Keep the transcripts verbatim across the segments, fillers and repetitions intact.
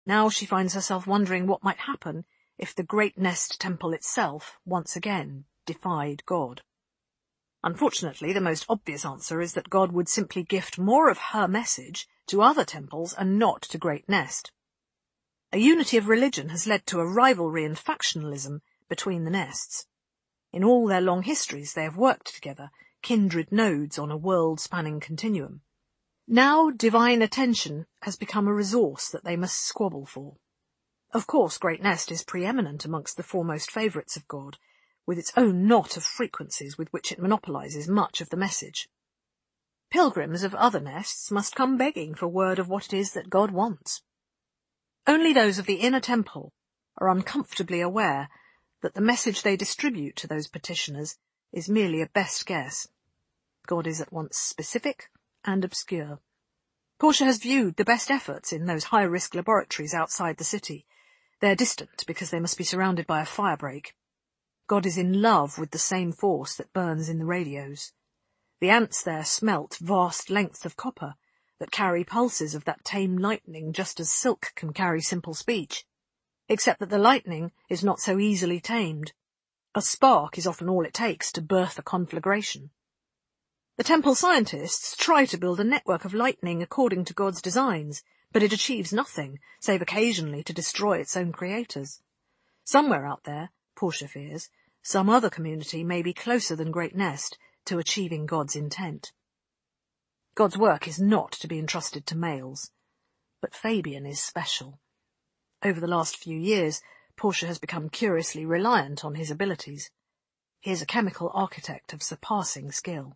Now she finds herself wondering what might happen if the Great Nest Temple itself once again defied God. Unfortunately, the most obvious answer is that God would simply gift more of her message to other temples and not to Great Nest. A unity of religion has led to a rivalry and factionalism between the nests. In all their long histories they have worked together, kindred nodes on a world-spanning continuum. Now divine attention has become a resource that they must squabble for. Of course, Great Nest is preeminent amongst the foremost favourites of God, with its own knot of frequencies with which it monopolises much of the message. Pilgrims of other nests must come begging for word of what it is that God wants. Only those of the inner temple are uncomfortably aware that the message they distribute to those petitioners is merely a best guess. God is at once specific and obscure. Portia has viewed the best efforts in those high-risk laboratories outside the city. They are distant because they must be surrounded by a firebreak. God is in love with the same force that burns in the radios. The ants there smelt vast lengths of copper that carry pulses of that tame lightning just as silk can carry simple speech, except that the lightning is not so easily tamed. A spark is often all it takes to birth a conflagration. The temple scientists try to build a network of lightning according to God's designs, but it achieves nothing, save occasionally to destroy its own creators. Somewhere out there, Portia fears, some other community may be closer than Great Nest to achieving God's intent. God's work is not to be entrusted to males, but Fabian is special. Over the last few years, Portia has become curiously reliant on his abilities. He is a chemical architect of surpassing skill.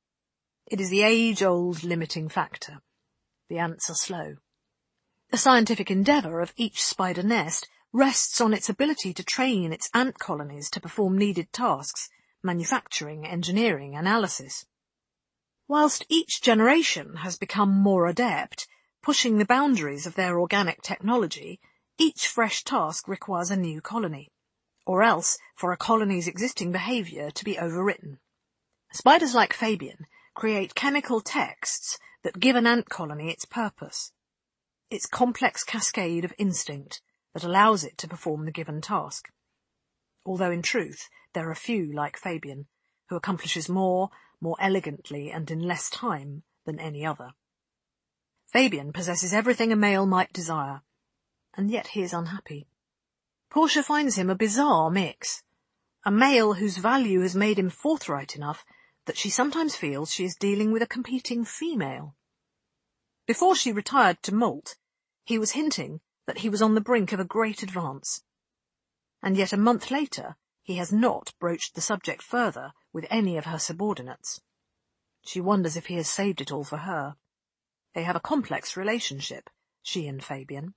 It is the age-old limiting factor. The ants are slow. The scientific endeavour of each spider nest rests on its ability to train its ant colonies to perform needed tasks, manufacturing, engineering, analysis. Whilst each generation has become more adept, pushing the boundaries of their organic technology, each fresh task requires a new colony, or else for a colony's existing behaviour to be overwritten. Spiders like Fabian create chemical texts that give an ant colony its purpose, its complex cascade of instinct that allows it to perform the given task. Although in truth there are few like Fabian, who accomplishes more, more elegantly and in less time than any other. Fabian possesses everything a male might desire, and yet he is unhappy. Portia finds him a bizarre mix, a male whose value has made him forthright enough that she sometimes feels she is dealing with a competing female. Before she retired to molt, he was hinting that he was on the brink of a great advance. And yet a month later he has not broached the subject further with any of her subordinates. She wonders if he has saved it all for her. They have a complex relationship, she and Fabian.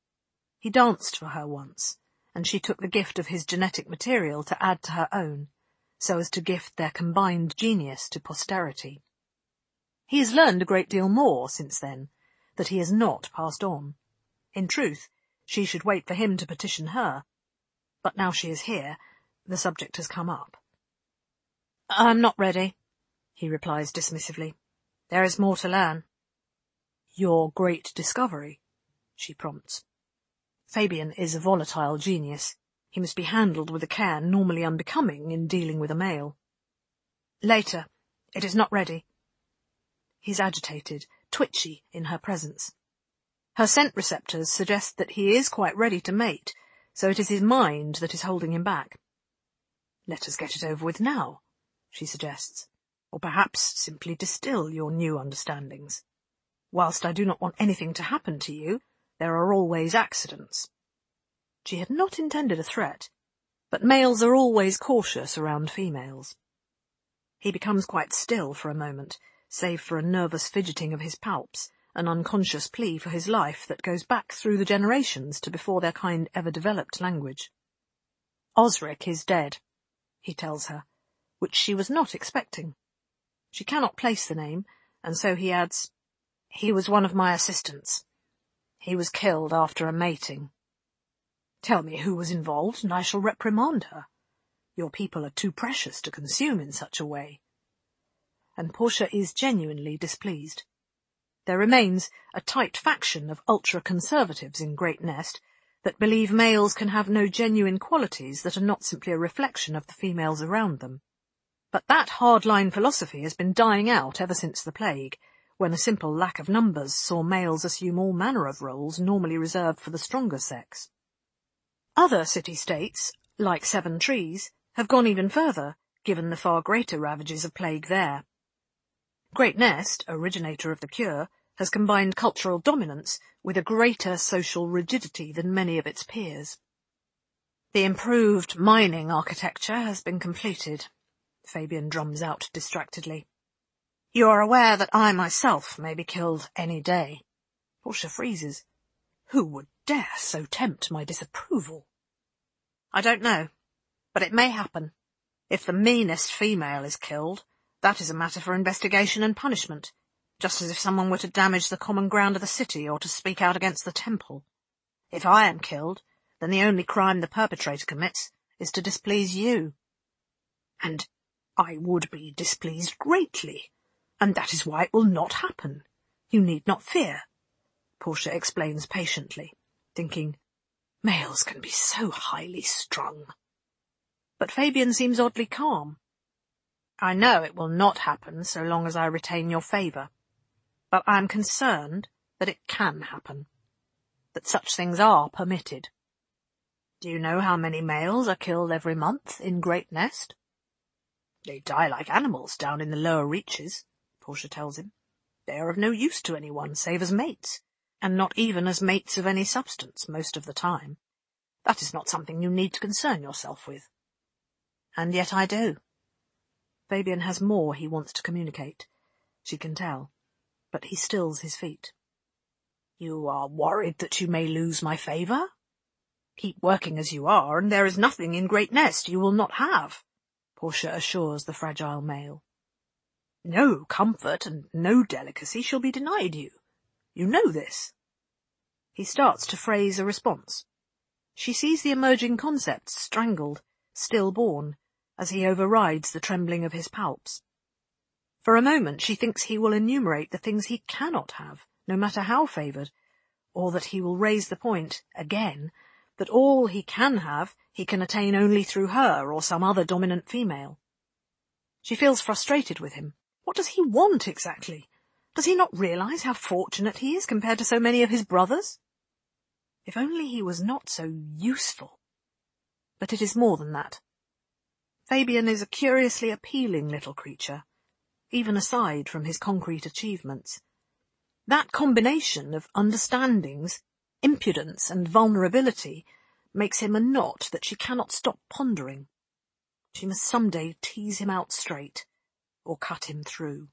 He danced for her once, and she took the gift of his genetic material to add to her own, so as to gift their combined genius to posterity. He has learned a great deal more since then, that he has not passed on. In truth, she should wait for him to petition her, but now she is here, the subject has come up. "I'm not ready," he replies dismissively. "There is more to learn." "Your great discovery?" she prompts. Fabian is a volatile genius. He must be handled with a care normally unbecoming in dealing with a male. "Later. It is not ready." He's agitated, twitchy in her presence. Her scent receptors suggest that he is quite ready to mate, so it is his mind that is holding him back. "Let us get it over with now," she suggests, "or perhaps simply distill your new understandings. Whilst I do not want anything to happen to you, there are always accidents." She had not intended a threat, but males are always cautious around females. He becomes quite still for a moment, save for a nervous fidgeting of his palps, an unconscious plea for his life that goes back through the generations to before their kind ever developed language. "Osric is dead," he tells her, which she was not expecting. She cannot place the name, and so he adds, "He was one of my assistants. He was killed after a mating." "Tell me who was involved, and I shall reprimand her. Your people are too precious to consume in such a way." And Portia is genuinely displeased. there remains a tight faction of ultra-conservatives in Great Nest that believe males can have no genuine qualities that are not simply a reflection of the females around them. But that hardline philosophy has been dying out ever since the plague, when a simple lack of numbers saw males assume all manner of roles normally reserved for the stronger sex. Other city-states, like Seven Trees, have gone even further, given the far greater ravages of plague there. Great Nest, originator of the cure, has combined cultural dominance with a greater social rigidity than many of its peers. The improved mining architecture has been completed, Fabian drums out distractedly. You are aware that I myself may be killed any day. Portia freezes. Who would dare so tempt my disapproval? I don't know, but it may happen. If the meanest female is killed, that is a matter for investigation and punishment, just as if someone were to damage the common ground of the city or to speak out against the temple. If I am killed, then the only crime the perpetrator commits is to displease you. And I would be displeased greatly, and that is why it will not happen. You need not fear, Portia explains patiently, thinking, males can be so highly strung. But Fabian seems oddly calm. I know it will not happen so long as I retain your favour, but I am concerned that it can happen, that such things are permitted. Do you know how many males are killed every month in Great Nest? They die like animals down in the lower reaches, Portia tells him. They are of no use to anyone save as mates, and not even as mates of any substance most of the time. That is not something you need to concern yourself with. And yet I do. Fabian has more he wants to communicate, she can tell, but he stills his feet. You are worried that you may lose my favour? Keep working as you are, and there is nothing in Great Nest you will not have, Portia assures the fragile male. No comfort and no delicacy shall be denied you. You know this. He starts to phrase a response. She sees the emerging concepts strangled, stillborn, as he overrides the trembling of his palps. For a moment she thinks he will enumerate the things he cannot have, no matter how favoured, or that he will raise the point, again, that all he can have he can attain only through her or some other dominant female. She feels frustrated with him. What does he want exactly? Does he not realise how fortunate he is compared to so many of his brothers? If only he was not so useful. But it is more than that. Fabian is a curiously appealing little creature, even aside from his concrete achievements. That combination of understandings, impudence and vulnerability makes him a knot that she cannot stop pondering. She must some day tease him out straight, or cut him through.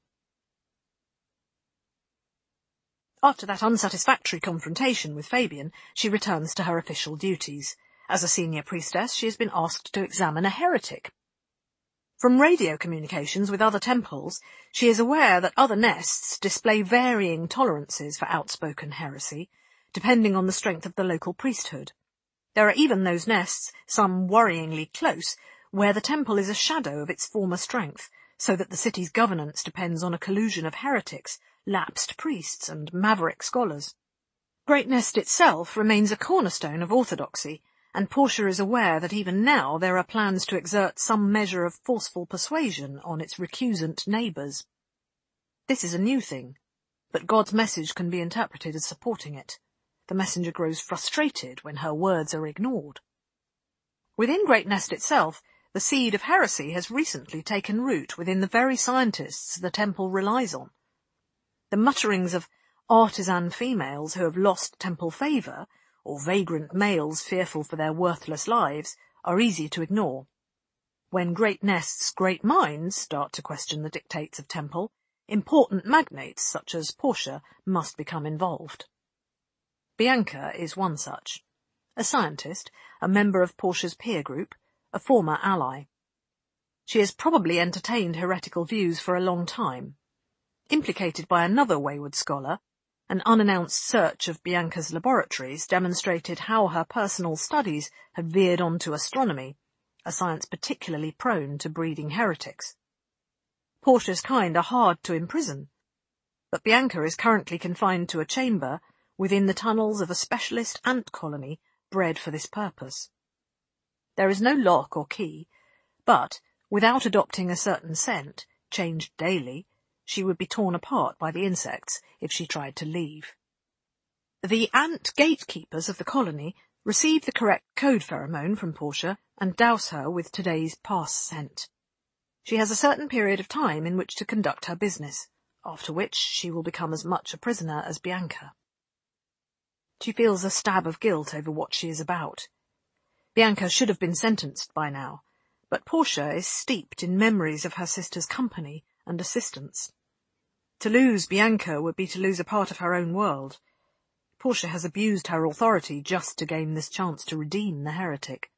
After that unsatisfactory confrontation with Fabian, she returns to her official duties. As a senior priestess, she has been asked to examine a heretic. From radio communications with other temples, she is aware that other nests display varying tolerances for outspoken heresy, depending on the strength of the local priesthood. There are even those nests, some worryingly close, where the temple is a shadow of its former strength, so that the city's governance depends on a collusion of heretics, lapsed priests and maverick scholars. Great Nest itself remains a cornerstone of orthodoxy, and Portia is aware that even now there are plans to exert some measure of forceful persuasion on its recusant neighbours. This is a new thing, but God's message can be interpreted as supporting it. The messenger grows frustrated when her words are ignored. Within Great Nest itself, the seed of heresy has recently taken root within the very scientists the temple relies on. The mutterings of artisan females who have lost temple favour, or vagrant males fearful for their worthless lives, are easy to ignore. When Great Nest's great minds start to question the dictates of temple, important magnates such as Portia must become involved. Bianca is one such. A scientist, a member of Portia's peer group, a former ally. She has probably entertained heretical views for a long time. Implicated by another wayward scholar, an unannounced search of Bianca's laboratories demonstrated how her personal studies had veered onto astronomy, a science particularly prone to breeding heretics. Portia's kind are hard to imprison. but Bianca is currently confined to a chamber within the tunnels of a specialist ant colony bred for this purpose. There is no lock or key, but, without adopting a certain scent, changed daily, she would be torn apart by the insects if she tried to leave. The ant gatekeepers of the colony receive the correct code pheromone from Portia and douse her with today's pass scent. She has a certain period of time in which to conduct her business, after which she will become as much a prisoner as Bianca. She feels a stab of guilt over what she is about. Bianca should have been sentenced by now, but Portia is steeped in memories of her sister's company and assistance. To lose Bianca would be to lose a part of her own world. Portia has abused her authority just to gain this chance to redeem the heretic.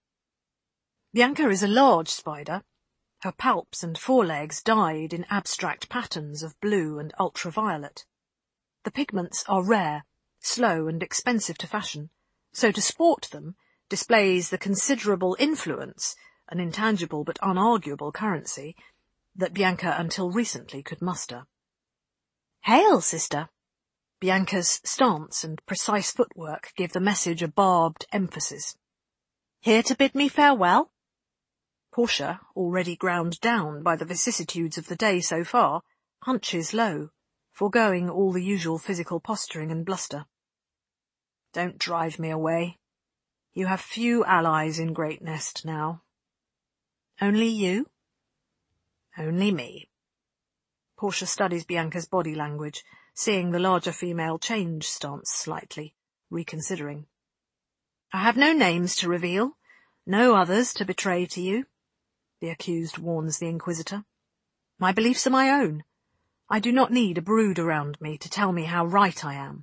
Bianca is a large spider. Her palps and forelegs dyed in abstract patterns of blue and ultraviolet. The pigments are rare, slow and expensive to fashion, so to sport them displays the considerable influence, an intangible but unarguable currency, that Bianca until recently could muster. "Hail, sister!" Bianca's stance and precise footwork give the message a barbed emphasis. "Here to bid me farewell?" Portia, already ground down by the vicissitudes of the day so far, hunches low, foregoing all the usual physical posturing and bluster. "Don't drive me away. You have few allies in Great Nest now." "Only you?" "Only me." Portia studies Bianca's body language, seeing the larger female change stance slightly, reconsidering. "I have no names to reveal, no others to betray to you," the accused warns the Inquisitor. "My beliefs are my own. I do not need a brood around me to tell me how right I am."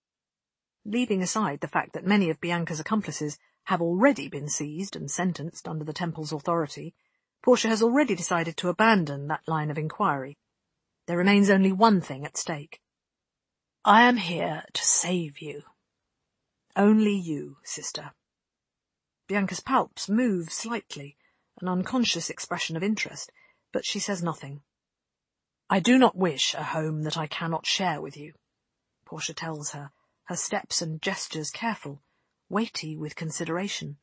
Leaving aside the fact that many of Bianca's accomplices have already been seized and sentenced under the Temple's authority, Portia has already decided to abandon that line of inquiry. There remains only one thing at stake. "I am here to save you. Only you, sister." Bianca's palps move slightly, an unconscious expression of interest, but she says nothing. "I do not wish a home that I cannot share with you," Portia tells her, her steps and gestures careful, weighty with consideration.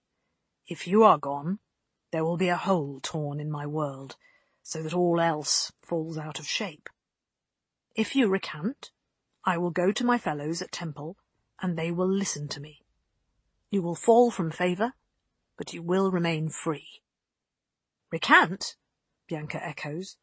"If you are gone, there will be a hole torn in my world, so that all else falls out of shape. If you recant, I will go to my fellows at Temple, and they will listen to me. You will fall from favour, but you will remain free." "Recant?" Bianca echoes.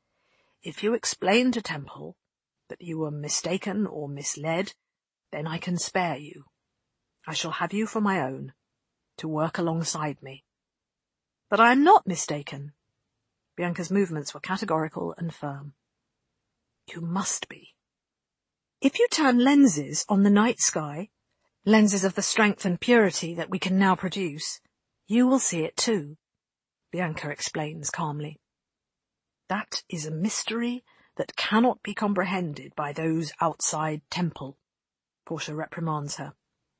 "If you explain to Temple that you were mistaken or misled, then I can spare you. I shall have you for my own, to work alongside me." "But I am not mistaken." Bianca's movements were categorical and firm. "You must be. If you turn lenses on the night sky, lenses of the strength and purity that we can now produce, you will see it too," Bianca explains calmly. "That is a mystery that cannot be comprehended by those outside Temple," Portia reprimands her.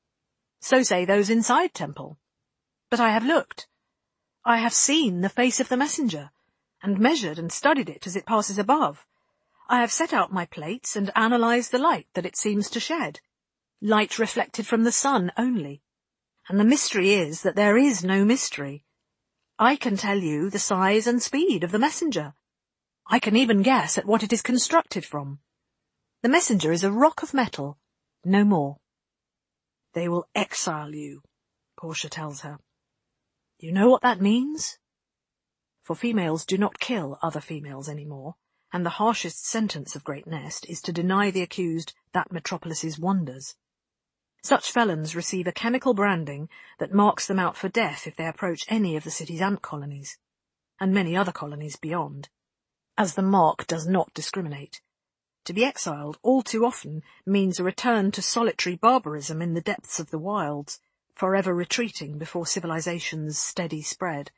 "So say those inside Temple. But I have looked. I have seen the face of the messenger, and measured and studied it as it passes above. I have set out my plates and analysed the light that it seems to shed. Light reflected from the sun only. And the mystery is that there is no mystery. I can tell you the size and speed of the messenger. I can even guess at what it is constructed from. The messenger is a rock of metal, no more." "They will exile you," Portia tells her. "You know what that means?" For females do not kill other females any more, and the harshest sentence of Great Nest is to deny the accused that metropolis's wonders. Such felons receive a chemical branding that marks them out for death if they approach any of the city's ant colonies, and many other colonies beyond, as the mark does not discriminate. To be exiled all too often means a return to solitary barbarism in the depths of the wilds, forever retreating before civilization's steady spread.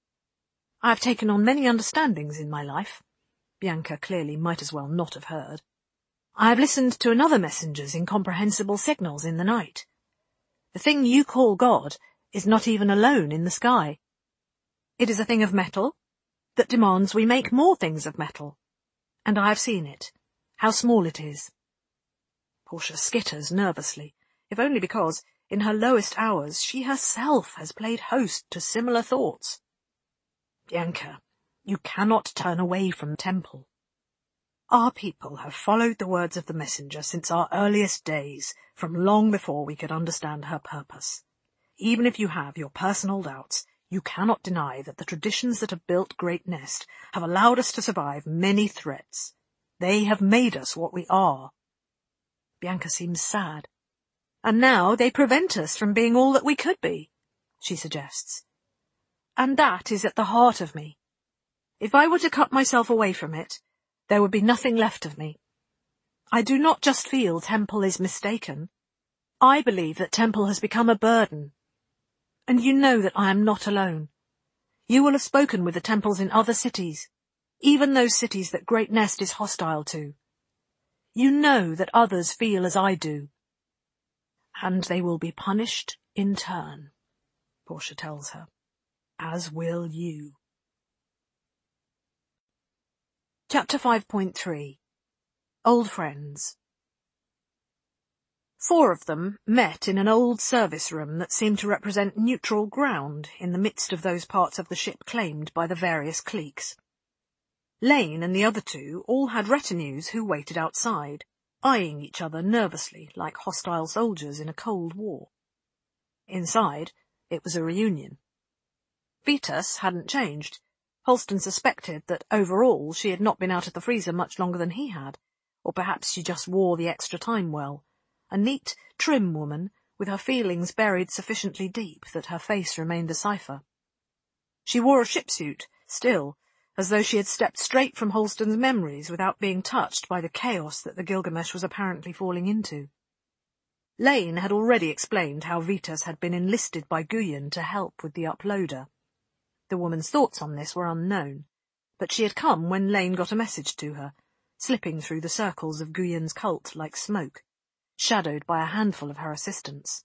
"I have taken on many understandings in my life," Bianca clearly might as well not have heard. "I have listened to another messenger's incomprehensible signals in the night. The thing you call God is not even alone in the sky. It is a thing of metal that demands we make more things of metal, and I have seen it, how small it is. Portia skitters nervously, if only because, in her lowest hours, she herself has played host to similar thoughts. Bianca, you cannot turn away from the temple. Our people have followed the words of the messenger since our earliest days, from long before we could understand her purpose. Even if you have your personal doubts, you cannot deny that the traditions that have built Great Nest have allowed us to survive many threats. They have made us what we are. Bianca seems sad. And now they prevent us from being all that we could be, she suggests. And that is at the heart of me. If I were to cut myself away from it, there would be nothing left of me. I do not just feel Temple is mistaken. I believe that Temple has become a burden. And you know that I am not alone. You will have spoken with the temples in other cities, even those cities that Great Nest is hostile to. You know that others feel as I do. And they will be punished in turn, Portia tells her, as will you. Chapter five point three. Old Friends. Four of them met in an old service room that seemed to represent neutral ground in the midst of those parts of the ship claimed by the various cliques. Lane and the other two all had retinues who waited outside, eyeing each other nervously like hostile soldiers in a cold war. Inside, it was a reunion. Vetus hadn't changed. Holston suspected that overall she had not been out of the freezer much longer than he had, or perhaps she just wore the extra time well. A neat, trim woman, with her feelings buried sufficiently deep that her face remained a cipher. She wore a shipsuit, still, as though she had stepped straight from Holston's memories without being touched by the chaos that the Gilgamesh was apparently falling into. Lane had already explained how Vetus had been enlisted by Guyon to help with the uploader. The woman's thoughts on this were unknown, but she had come when Lane got a message to her, slipping through the circles of Guyon's cult like smoke, shadowed by a handful of her assistants.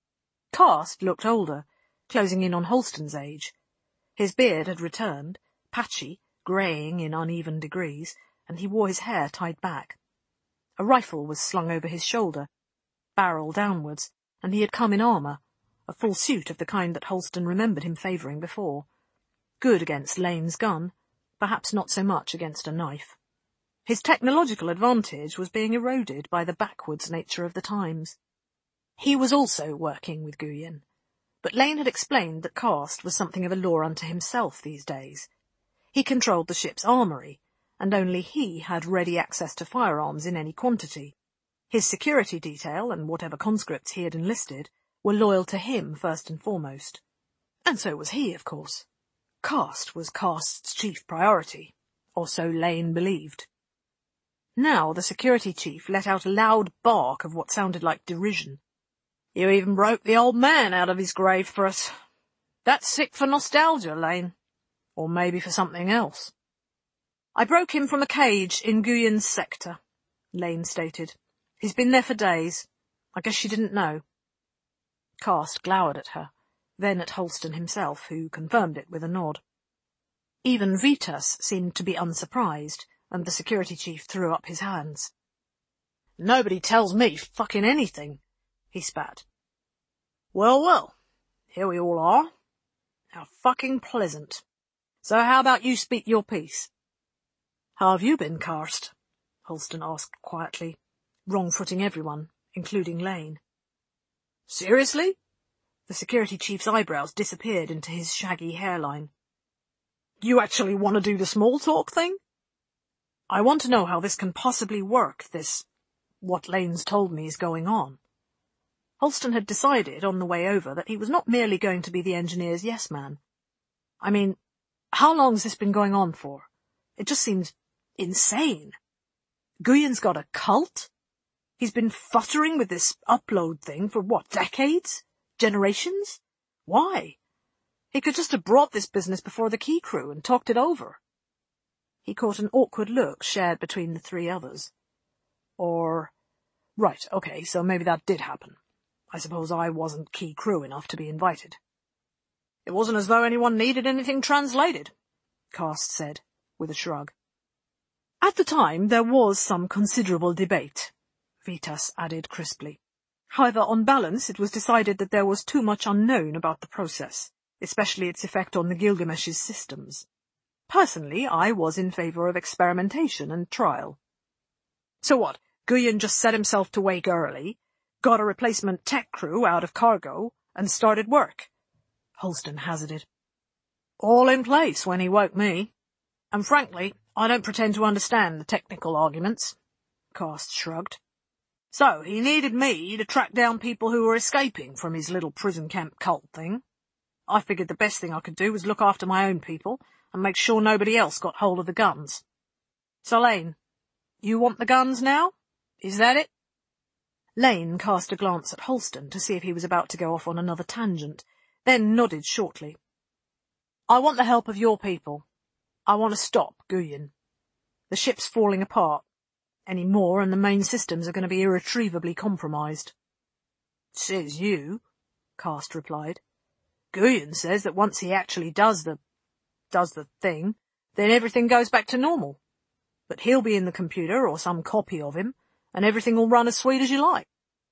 Karst looked older, closing in on Holston's age. His beard had returned, patchy, greying in uneven degrees, and he wore his hair tied back. A rifle was slung over his shoulder, barrel downwards, and he had come in armour, a full suit of the kind that Holston remembered him favouring before. Good against Lane's gun, perhaps not so much against a knife. His technological advantage was being eroded by the backwards nature of the times. He was also working with Guyon, but Lane had explained that Karst was something of a law unto himself these days. He controlled the ship's armoury, and only he had ready access to firearms in any quantity. His security detail, and whatever conscripts he had enlisted, were loyal to him first and foremost. And so was he, of course. Karst was Karst's chief priority, or so Lane believed. Now the security chief let out a loud bark of what sounded like derision. "You even broke the old man out of his grave for us. That's sick for nostalgia, Lane. Or maybe for something else." "I broke him from a cage in Guyon's sector," Lane stated. "He's been there for days. I guess she didn't know." Karst glowered at her, then at Holston himself, who confirmed it with a nod. Even Vetus seemed to be unsurprised, and the security chief threw up his hands. "Nobody tells me fucking anything," he spat. "Well, well, here we all are. How fucking pleasant. So how about you speak your piece?" "How have you been, Karst?" Holston asked quietly, wrong-footing everyone, including Lane. "Seriously?" The security chief's eyebrows disappeared into his shaggy hairline. "You actually want to do the small talk thing?" "I want to know how this can possibly work, this... what Lane's told me is going on." Holston had decided on the way over that he was not merely going to be the engineer's yes-man. "I mean, how long's this been going on for? It just seems insane. Guyon's got a cult? He's been futtering with this upload thing for, what, decades? Generations? Why? He could just have brought this business before the Key Crew and talked it over." He caught an awkward look shared between the three others. Or... Right, okay, so maybe that did happen. I suppose I wasn't Key Crew enough to be invited. "It wasn't as though anyone needed anything translated," Karst said, with a shrug. At the time, there was some considerable debate, Vitas added crisply. However, on balance, it was decided that there was too much unknown about the process, especially its effect on the Gilgamesh's systems. Personally, I was in favour of experimentation and trial. So what, Guyon just set himself to wake early, got a replacement tech crew out of cargo, and started work? Holston hazarded. All in place when he woke me. And frankly, I don't pretend to understand the technical arguments. Karst shrugged. So, he needed me to track down people who were escaping from his little prison camp cult thing. I figured the best thing I could do was look after my own people and make sure nobody else got hold of the guns. So, Lane, you want the guns now? Is that it? Lane cast a glance at Holston to see if he was about to go off on another tangent, then nodded shortly. I want the help of your people. I want to stop Guyon. The ship's falling apart. Any more and the main systems are going to be irretrievably compromised. Says you, Karst replied. Guyon says that once he actually does the... does the thing, then everything goes back to normal. But he'll be in the computer, or some copy of him, and everything will run as sweet as you like.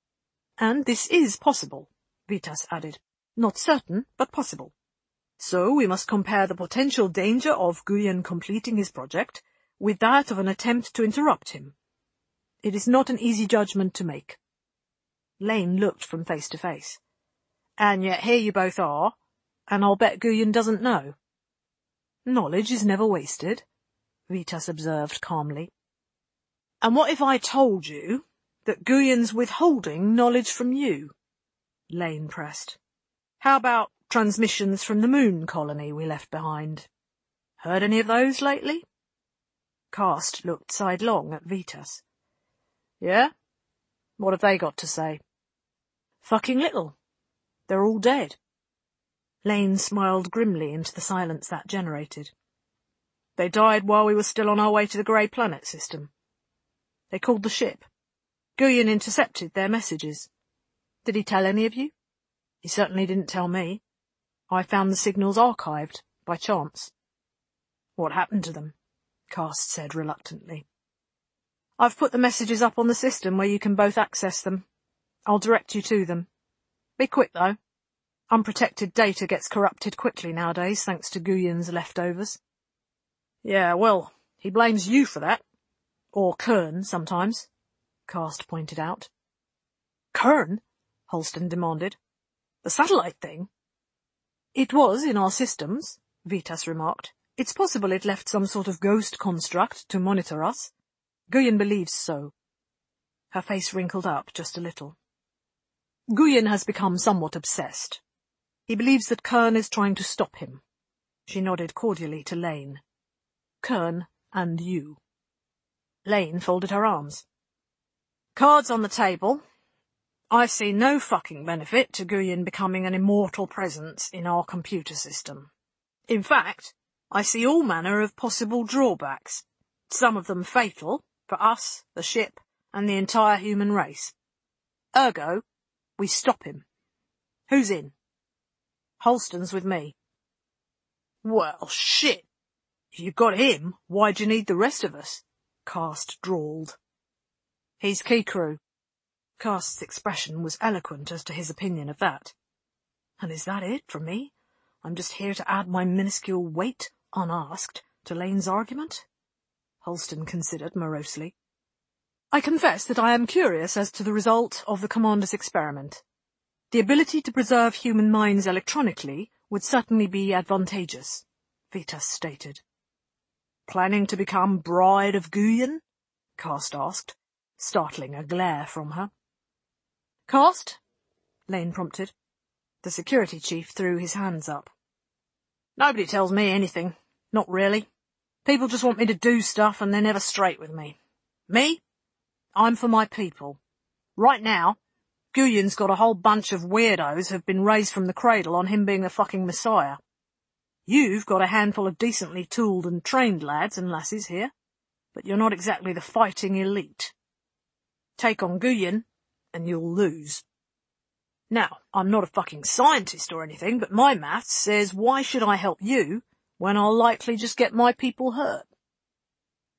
And this is possible, Vitas added. Not certain, but possible. So we must compare the potential danger of Guyon completing his project with that of an attempt to interrupt him. It is not an easy judgment to make. Lane looked from face to face. And yet here you both are, and I'll bet Guyon doesn't know. Knowledge is never wasted, Vitas observed calmly. And what if I told you that Guyon's withholding knowledge from you? Lane pressed. How about transmissions from the moon colony we left behind? Heard any of those lately? Karst looked sidelong at Vitas. Yeah? What have they got to say? Fucking little. They're all dead. Lane smiled grimly into the silence that generated. They died while we were still on our way to the Grey Planet system. They called the ship. Guyon intercepted their messages. Did he tell any of you? He certainly didn't tell me. I found the signals archived, by chance. What happened to them? Karst said reluctantly. I've put the messages up on the system where you can both access them. I'll direct you to them. Be quick, though. Unprotected data gets corrupted quickly nowadays, thanks to Guyon's leftovers. Yeah, well, he blames you for that. Or Kern, sometimes, Karst pointed out. Kern? Holston demanded. The satellite thing? It was in our systems, Vitas remarked. It's possible it left some sort of ghost construct to monitor us. Guyon believes so. Her face wrinkled up just a little. Guyon has become somewhat obsessed. He believes that Kern is trying to stop him. She nodded cordially to Lane. Kern and you. Lane folded her arms. Cards on the table. I see no fucking benefit to Guyon becoming an immortal presence in our computer system. In fact, I see all manner of possible drawbacks, some of them fatal for us, the ship, and the entire human race. Ergo, we stop him. Who's in? Holston's with me. Well, shit. If you got him, why'd you need the rest of us? Karst drawled. He's key crew. Karst's expression was eloquent as to his opinion of that. And is that it from me? I'm just here to add my minuscule weight, unasked, to Lane's argument? Holston considered morosely. I confess that I am curious as to the result of the Commander's experiment. The ability to preserve human minds electronically would certainly be advantageous, Vitas stated. Planning to become bride of Guyon? Karst asked, startling a glare from her. Karst? Lane prompted. The security chief threw his hands up. Nobody tells me anything. Not really. People just want me to do stuff and they're never straight with me. Me? I'm for my people. Right now, Guyon's got a whole bunch of weirdos who've been raised from the cradle on him being the fucking messiah. You've got a handful of decently tooled and trained lads and lasses here, but you're not exactly the fighting elite. Take on Guyon, and you'll lose. Now, I'm not a fucking scientist or anything, but my maths says why should I help you when I'll likely just get my people hurt?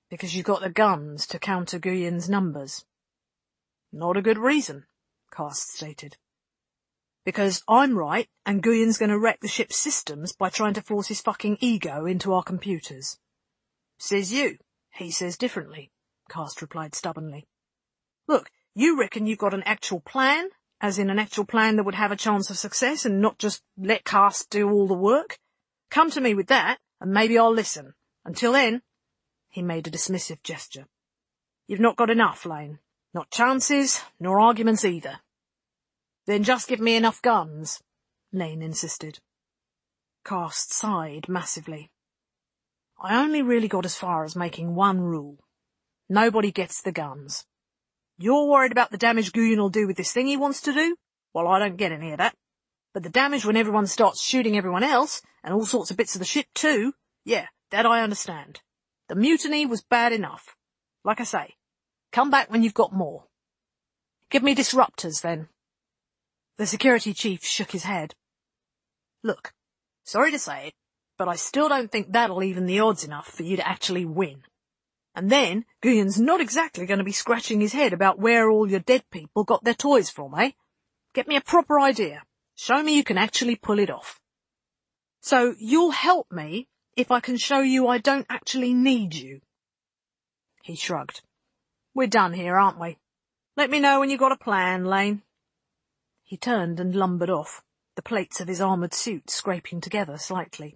Because you got the guns to counter Guyon's numbers. Not a good reason, Karst stated. Because I'm right, and Guyon's going to wreck the ship's systems by trying to force his fucking ego into our computers. Says you. He says differently, Karst replied stubbornly. Look, you reckon you've got an actual plan, as in an actual plan that would have a chance of success and not just let Karst do all the work? Come to me with that, and maybe I'll listen. Until then, he made a dismissive gesture. You've not got enough, Lane. Not chances, nor arguments either. Then just give me enough guns, Lane insisted. Karst sighed massively. I only really got as far as making one rule. Nobody gets the guns. You're worried about the damage Guyon will do with this thing he wants to do? Well, I don't get any of that. But the damage when everyone starts shooting everyone else, and all sorts of bits of the ship too, yeah, that I understand. The mutiny was bad enough. Like I say, come back when you've got more. Give me disruptors, then. The security chief shook his head. Look, sorry to say it, but I still don't think that'll even the odds enough for you to actually win. And then, Guyon's not exactly going to be scratching his head about where all your dead people got their toys from, eh? Get me a proper idea. Show me you can actually pull it off. So you'll help me if I can show you I don't actually need you. He shrugged. We're done here, aren't we? Let me know when you've got a plan, Lane. He turned and lumbered off, the plates of his armoured suit scraping together slightly.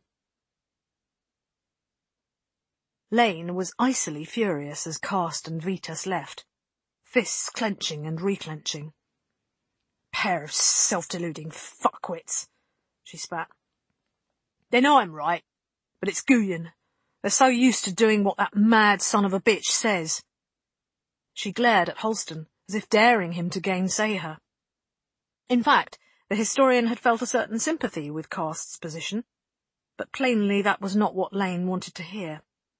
Lane was icily furious as Karst and Vitas left, fists clenching and reclenching. Pair of self-deluding fuckwits, she spat. They know I'm right, but it's Guyon. They're so used to doing what that mad son of a bitch says. She glared at Holston, as if daring him to gainsay her. In fact, the historian had felt a certain sympathy with Karst's position, but plainly that was not what Lane wanted to hear.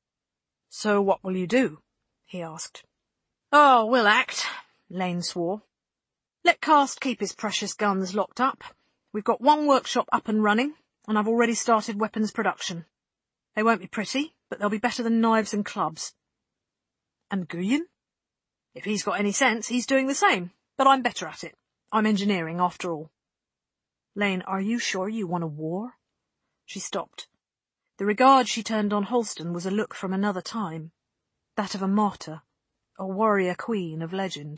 So what will you do? He asked. Oh, we'll act, Lane swore. Let Karst keep his precious guns locked up. We've got one workshop up and running, and I've already started weapons production. They won't be pretty, but they'll be better than knives and clubs. And Guyon? If he's got any sense, he's doing the same, but I'm better at it. I'm engineering, after all. Lane, are you sure you want a war? She stopped. The regard she turned on Holston was a look from another time, that of a martyr, a warrior queen of legend.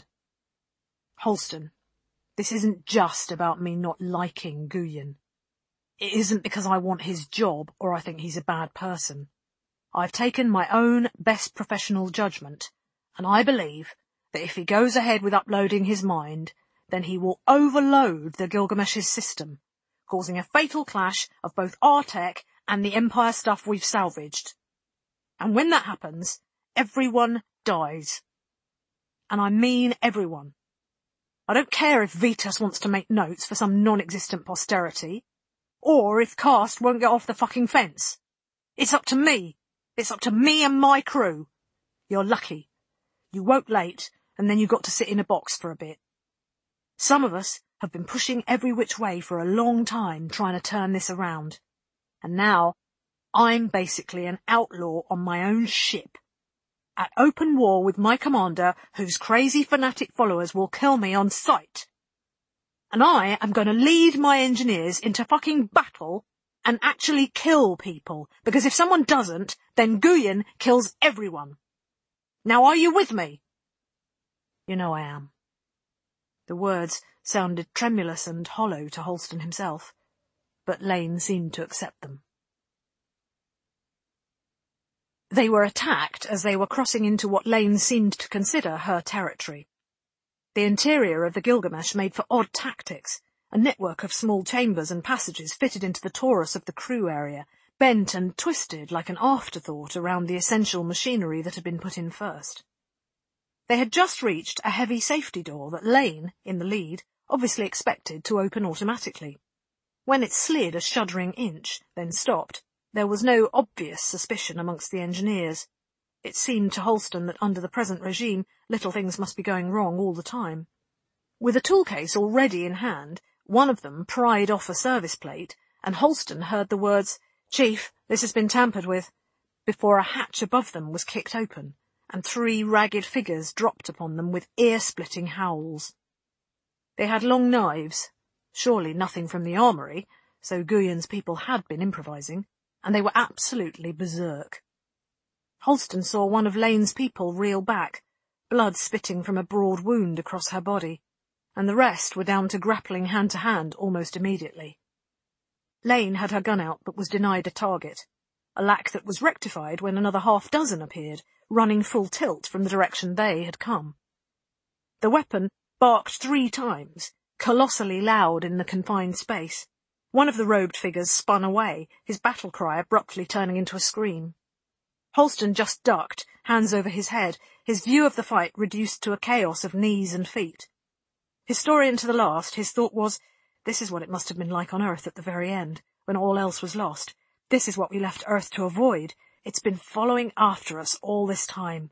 Holston, this isn't just about me not liking Guyon. It isn't because I want his job or I think he's a bad person. I've taken my own best professional judgment, and I believe that if he goes ahead with uploading his mind, then he will overload the Gilgamesh's system, causing a fatal clash of both our tech and the Empire stuff we've salvaged. And when that happens, everyone dies. And I mean everyone. I don't care if Vitas wants to make notes for some non-existent posterity, or if Karst won't get off the fucking fence. It's up to me. It's up to me and my crew. You're lucky. You woke late, and then you got to sit in a box for a bit. Some of us have been pushing every which way for a long time trying to turn this around. And now, I'm basically an outlaw on my own ship, at open war with my commander, whose crazy fanatic followers will kill me on sight. And I am going to lead my engineers into fucking battle and actually kill people, because if someone doesn't, then Guyon kills everyone. Now are you with me? You know I am. The words sounded tremulous and hollow to Holston himself, but Lane seemed to accept them. They were attacked as they were crossing into what Lane seemed to consider her territory. The interior of the Gilgamesh made for odd tactics, a network of small chambers and passages fitted into the torus of the crew area, bent and twisted like an afterthought around the essential machinery that had been put in first. They had just reached a heavy safety door that Lane, in the lead, obviously expected to open automatically. When it slid a shuddering inch, then stopped, there was no obvious suspicion amongst the engineers. It seemed to Holston that under the present regime, little things must be going wrong all the time. With a toolcase already in hand, one of them pried off a service plate, and Holston heard the words, "Chief, this has been tampered with," before a hatch above them was kicked open, and three ragged figures dropped upon them with ear-splitting howls. They had long knives, surely nothing from the armoury, so Guyon's people had been improvising, and they were absolutely berserk. Halston saw one of Lane's people reel back, blood spitting from a broad wound across her body, and the rest were down to grappling hand-to-hand almost immediately. Lane had her gun out but was denied a target, a lack that was rectified when another half-dozen appeared, running full tilt from the direction they had come. The weapon barked three times, colossally loud in the confined space. One of the robed figures spun away, his battle cry abruptly turning into a scream. Halston just ducked, hands over his head, his view of the fight reduced to a chaos of knees and feet. Historian to the last, his thought was, this is what it must have been like on Earth at the very end, when all else was lost. This is what we left Earth to avoid. It's been following after us all this time.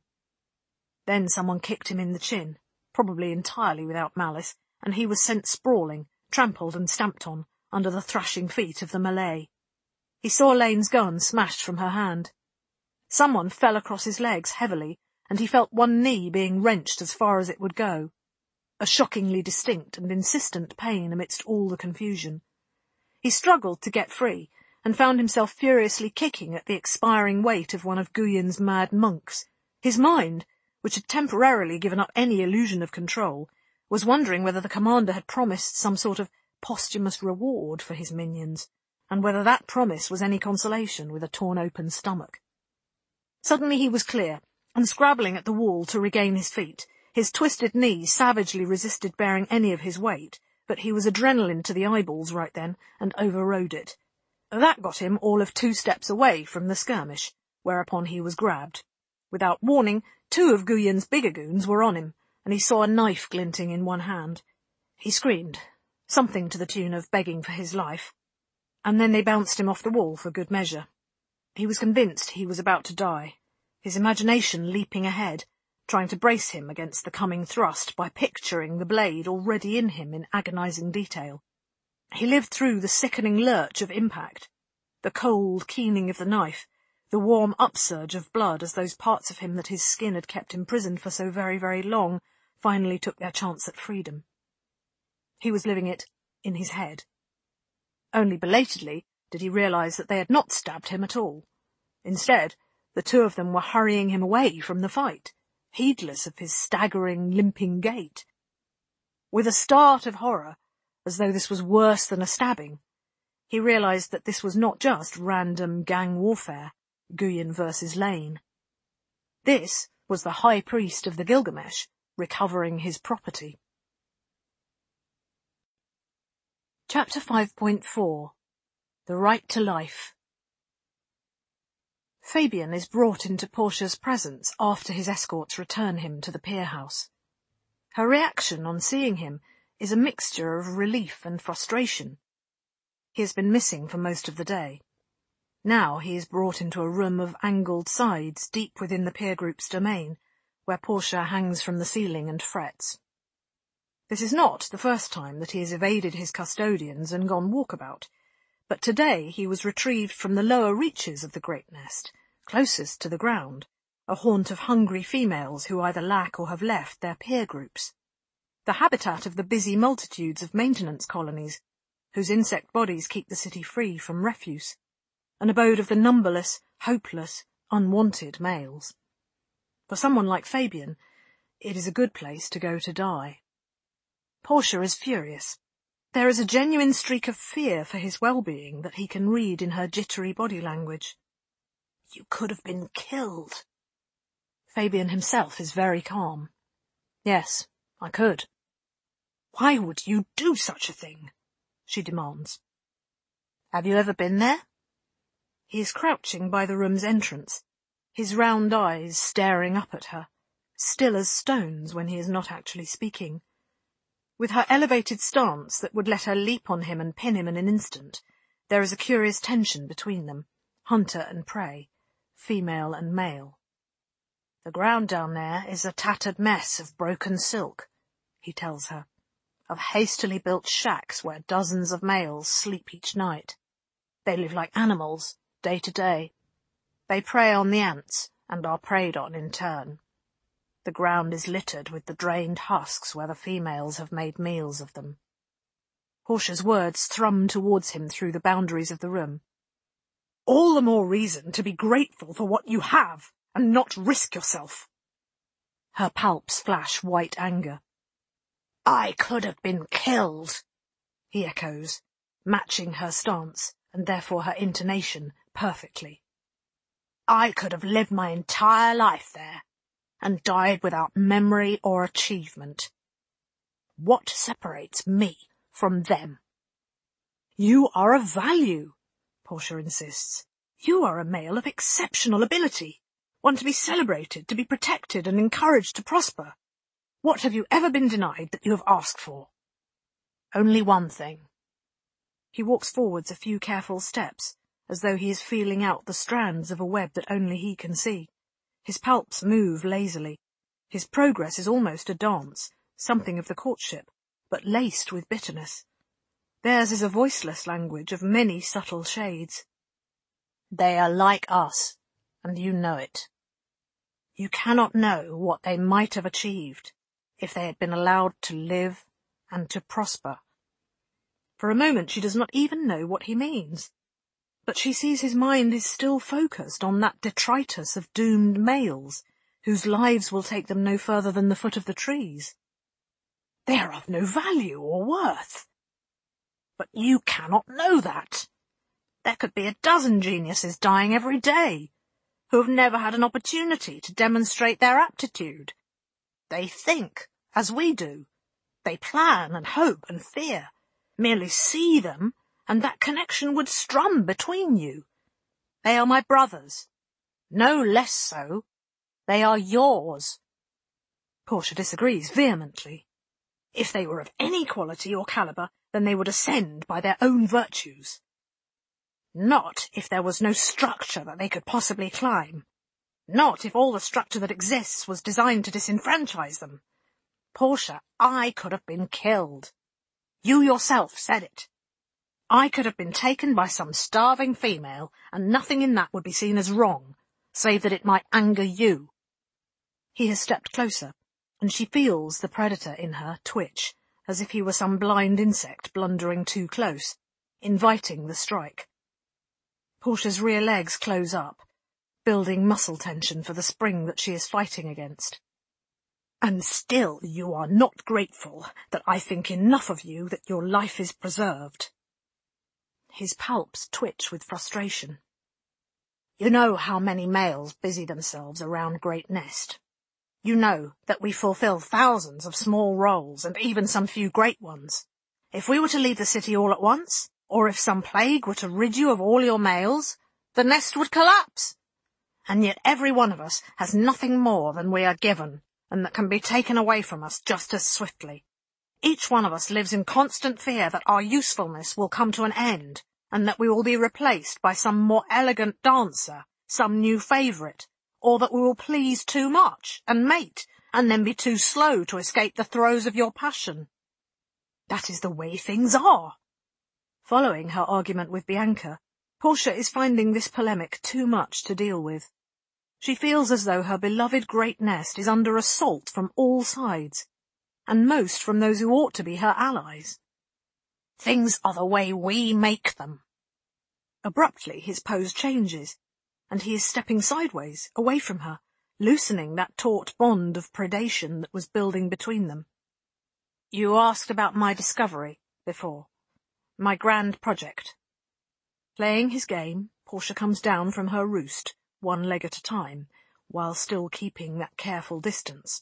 Then someone kicked him in the chin, probably entirely without malice, and he was sent sprawling, trampled and stamped on, under the thrashing feet of the Malay. He saw Lane's gun smashed from her hand. Someone fell across his legs heavily, and he felt one knee being wrenched as far as it would go. A shockingly distinct and insistent pain amidst all the confusion. He struggled to get free, and found himself furiously kicking at the expiring weight of one of Guyon's mad monks. His mind, which had temporarily given up any illusion of control, was wondering whether the commander had promised some sort of posthumous reward for his minions, and whether that promise was any consolation with a torn-open stomach. Suddenly he was clear, and scrabbling at the wall to regain his feet. His twisted knee savagely resisted bearing any of his weight, but he was adrenaline to the eyeballs right then, and overrode it. That got him all of two steps away from the skirmish, whereupon he was grabbed. Without warning, two of Guyon's bigger goons were on him, and he saw a knife glinting in one hand. He screamed, something to the tune of begging for his life, and then they bounced him off the wall for good measure. He was convinced he was about to die, his imagination leaping ahead, trying to brace him against the coming thrust by picturing the blade already in him in agonizing detail. He lived through the sickening lurch of impact, the cold keening of the knife, the warm upsurge of blood as those parts of him that his skin had kept imprisoned for so very, very long finally took their chance at freedom. He was living it in his head. Only belatedly did he realize that they had not stabbed him at all. Instead, the two of them were hurrying him away from the fight, heedless of his staggering, limping gait. With a start of horror, as though this was worse than a stabbing, he realized that this was not just random gang warfare, Guyon versus Lane. This was the High Priest of the Gilgamesh recovering his property. Chapter five point four. The Right to Life. Fabian is brought into Portia's presence after his escorts return him to the pier house. Her reaction on seeing him is a mixture of relief and frustration. He has been missing for most of the day. Now he is brought into a room of angled sides deep within the peer group's domain, where Portia hangs from the ceiling and frets. This is not the first time that he has evaded his custodians and gone walkabout, but today he was retrieved from the lower reaches of the great nest, closest to the ground, a haunt of hungry females who either lack or have left their peer groups, the habitat of the busy multitudes of maintenance colonies, whose insect bodies keep the city free from refuse, an abode of the numberless, hopeless, unwanted males. For someone like Fabian, it is a good place to go to die. Portia is furious. There is a genuine streak of fear for his well-being that he can read in her jittery body language. You could have been killed. Fabian himself is very calm. Yes, I could. Why would you do such a thing? She demands. Have you ever been there? He is crouching by the room's entrance, his round eyes staring up at her, still as stones when he is not actually speaking. With her elevated stance that would let her leap on him and pin him in an instant, there is a curious tension between them, hunter and prey, female and male. The ground down there is a tattered mess of broken silk, he tells her, of hastily built shacks where dozens of males sleep each night. They live like animals, day to day. They prey on the ants, and are preyed on in turn. The ground is littered with the drained husks where the females have made meals of them. Portia's words thrum towards him through the boundaries of the room. All the more reason to be grateful for what you have, and not risk yourself. Her palps flash white anger. I could have been killed, he echoes, matching her stance, and therefore her intonation, perfectly. I could have lived my entire life there, and died without memory or achievement. What separates me from them? You are of value, Portia insists. You are a male of exceptional ability, one to be celebrated, to be protected and encouraged to prosper. What have you ever been denied that you have asked for? Only one thing. He walks forwards a few careful steps, as though he is feeling out the strands of a web that only he can see. His palps move lazily. His progress is almost a dance, something of the courtship, but laced with bitterness. Theirs is a voiceless language of many subtle shades. They are like us, and you know it. You cannot know what they might have achieved if they had been allowed to live and to prosper. For a moment she does not even know what he means, but she sees his mind is still focused on that detritus of doomed males, whose lives will take them no further than the foot of the trees. They are of no value or worth. But you cannot know that. There could be a dozen geniuses dying every day, who have never had an opportunity to demonstrate their aptitude. They think, as we do. They plan and hope and fear. Merely see them, and that connection would strum between you. They are my brothers. No less so. They are yours. Portia disagrees vehemently. If they were of any quality or calibre, then they would ascend by their own virtues. Not if there was no structure that they could possibly climb. Not if all the structure that exists was designed to disenfranchise them. Portia, I could have been killed. You yourself said it. I could have been taken by some starving female, and nothing in that would be seen as wrong, save that it might anger you. He has stepped closer, and she feels the predator in her twitch, as if he were some blind insect blundering too close, inviting the strike. Portia's rear legs close up, building muscle tension for the spring that she is fighting against. And still you are not grateful that I think enough of you that your life is preserved. His palps twitch with frustration. You know how many males busy themselves around Great Nest. You know that we fulfill thousands of small roles and even some few great ones. If we were to leave the city all at once, or if some plague were to rid you of all your males, the nest would collapse. And yet every one of us has nothing more than we are given, and that can be taken away from us just as swiftly. Each one of us lives in constant fear that our usefulness will come to an end, and that we will be replaced by some more elegant dancer, some new favourite, or that we will please too much, and mate, and then be too slow to escape the throes of your passion. That is the way things are. Following her argument with Bianca, Portia is finding this polemic too much to deal with. She feels as though her beloved Great Nest is under assault from all sides, and most from those who ought to be her allies. Things are the way we make them. Abruptly his pose changes, and he is stepping sideways, away from her, loosening that taut bond of predation that was building between them. You asked about my discovery before, my grand project. Playing his game, Portia comes down from her roost, one leg at a time, while still keeping that careful distance.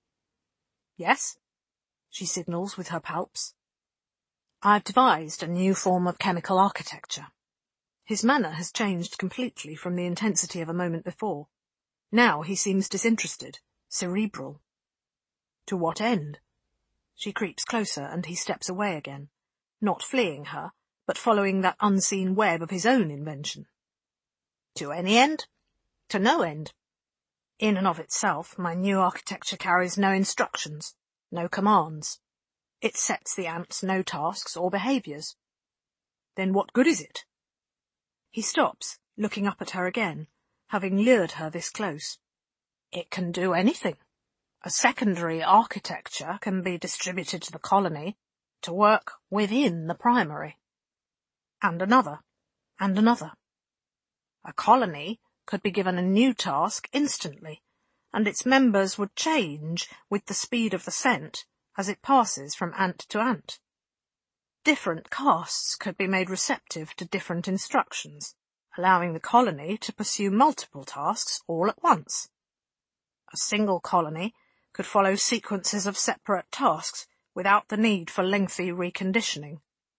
Yes, she signals with her palps. I've devised a new form of chemical architecture. His manner has changed completely from the intensity of a moment before. Now he seems disinterested, cerebral. To what end? She creeps closer, and he steps away again, not fleeing her, but following that unseen web of his own invention. To any end? To no end. In and of itself, my new architecture carries no instructions, no commands. It sets the ants no tasks or behaviours. Then what good is it? He stops, looking up at her again, having lured her this close. It can do anything. A secondary architecture can be distributed to the colony to work within the primary. And another, and another. A colony could be given a new task instantly, and its members would change with the speed of the scent as it passes from ant to ant. Different castes could be made receptive to different instructions, allowing the colony to pursue multiple tasks all at once. A single colony could follow sequences of separate tasks without the need for lengthy reconditioning.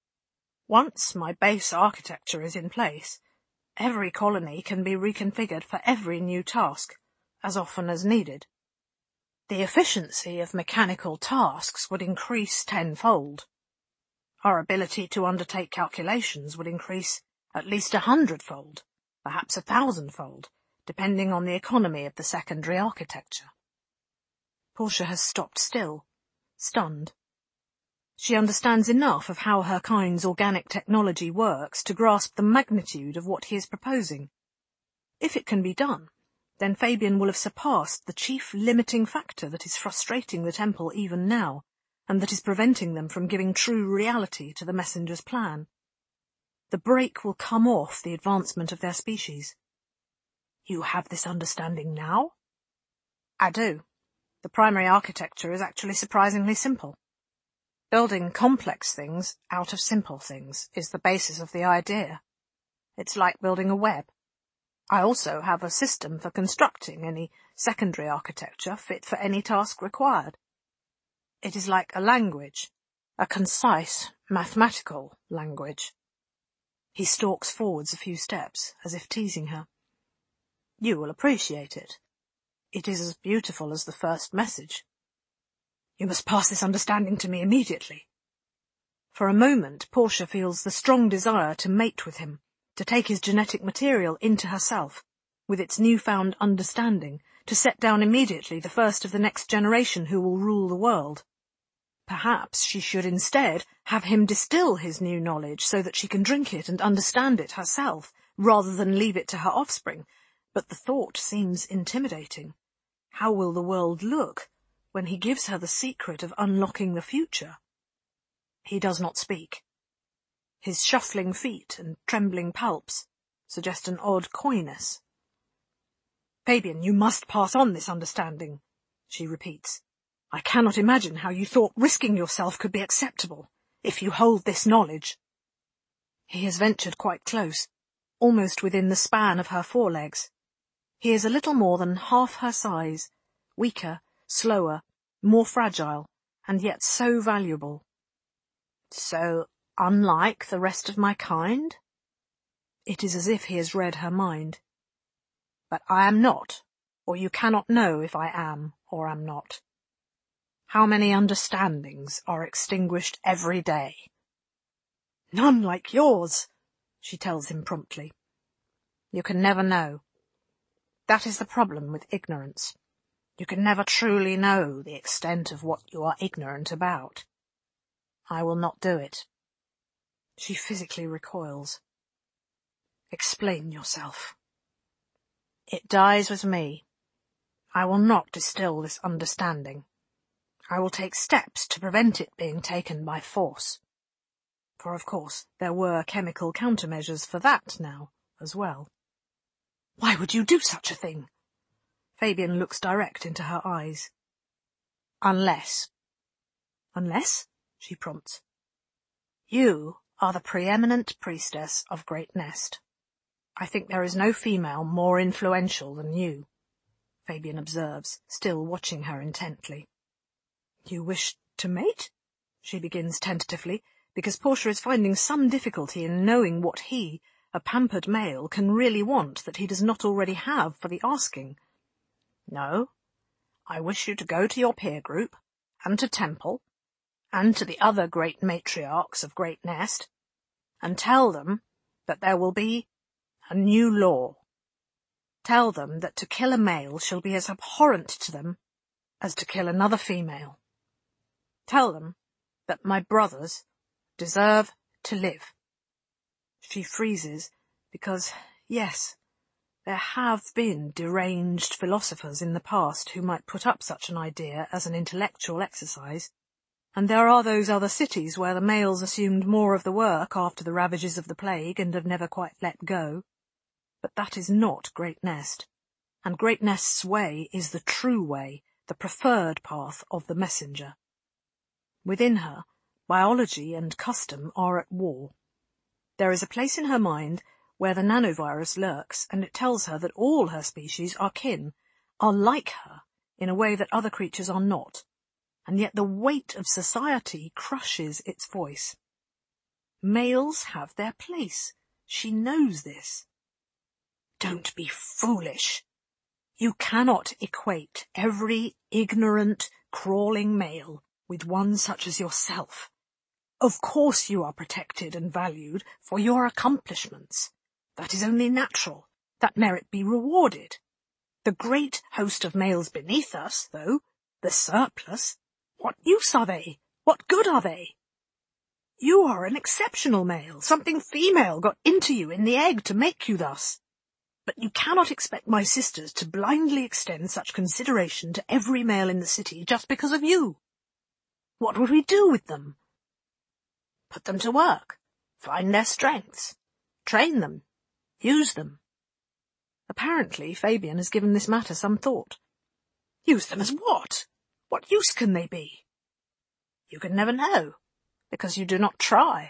Once my base architecture is in place, every colony can be reconfigured for every new task, as often as needed. The efficiency of mechanical tasks would increase tenfold. Our ability to undertake calculations would increase at least a hundredfold, perhaps a thousandfold, depending on the economy of the secondary architecture. Portia has stopped still, stunned. She understands enough of how her kind's organic technology works to grasp the magnitude of what he is proposing. If it can be done, then Fabian will have surpassed the chief limiting factor that is frustrating the temple even now, and that is preventing them from giving true reality to the messenger's plan. The brake will come off the advancement of their species. You have this understanding now? I do. The primary architecture is actually surprisingly simple. Building complex things out of simple things is the basis of the idea. It's like building a web. I also have a system for constructing any secondary architecture fit for any task required. It is like a language, a concise, mathematical language. He stalks forwards a few steps, as if teasing her. You will appreciate it. It is as beautiful as the first message. You must pass this understanding to me immediately. For a moment, Portia feels the strong desire to mate with him, to take his genetic material into herself, with its newfound understanding, to set down immediately the first of the next generation who will rule the world. Perhaps she should instead have him distill his new knowledge so that she can drink it and understand it herself, rather than leave it to her offspring, but the thought seems intimidating. How will the world look when he gives her the secret of unlocking the future? He does not speak. His shuffling feet and trembling palps suggest an odd coyness. Fabian, you must pass on this understanding, she repeats. I cannot imagine how you thought risking yourself could be acceptable, if you hold this knowledge. He has ventured quite close, almost within the span of her forelegs. He is a little more than half her size, weaker, slower, more fragile, and yet so valuable. So unlike the rest of my kind? It is as if he has read her mind. But I am not, or you cannot know if I am or am not. How many understandings are extinguished every day? None like yours, she tells him promptly. You can never know. That is the problem with ignorance. You can never truly know the extent of what you are ignorant about. I will not do it. She physically recoils. Explain yourself. It dies with me. I will not distill this understanding. I will take steps to prevent it being taken by force. For of course there were chemical countermeasures for that now as well. Why would you do such a thing? Fabian looks direct into her eyes. Unless. Unless? She prompts. You are the preeminent priestess of Great Nest. I think there is no female more influential than you, Fabian observes, still watching her intently. You wish to mate? She begins tentatively, because Portia is finding some difficulty in knowing what he, a pampered male, can really want that he does not already have for the asking. No, I wish you to go to your peer group, and to Temple, and to the other great matriarchs of Great Nest, and tell them that there will be a new law. Tell them that to kill a male shall be as abhorrent to them as to kill another female. Tell them that my brothers deserve to live. She freezes because, yes, There have been deranged philosophers in the past who might put up such an idea as an intellectual exercise, and there are those other cities where the males assumed more of the work after the ravages of the plague and have never quite let go. But that is not Great Nest, and Great Nest's way is the true way, the preferred path of the messenger. Within her, biology and custom are at war. There is a place in her mind where the nanovirus lurks, and it tells her that all her species are kin, are like her, in a way that other creatures are not, and yet the weight of society crushes its voice. Males have their place. She knows this. Don't be foolish. You cannot equate every ignorant, crawling male with one such as yourself. Of course you are protected and valued for your accomplishments. That is only natural. That merit be rewarded. The great host of males beneath us, though, the surplus, what use are they? What good are they? You are an exceptional male. Something female got into you in the egg to make you thus. But you cannot expect my sisters to blindly extend such consideration to every male in the city just because of you. What would we do with them? Put them to work, find their strengths, train them, use them. Apparently Fabian has given this matter some thought. Use them as what? What use can they be? You can never know, because you do not try.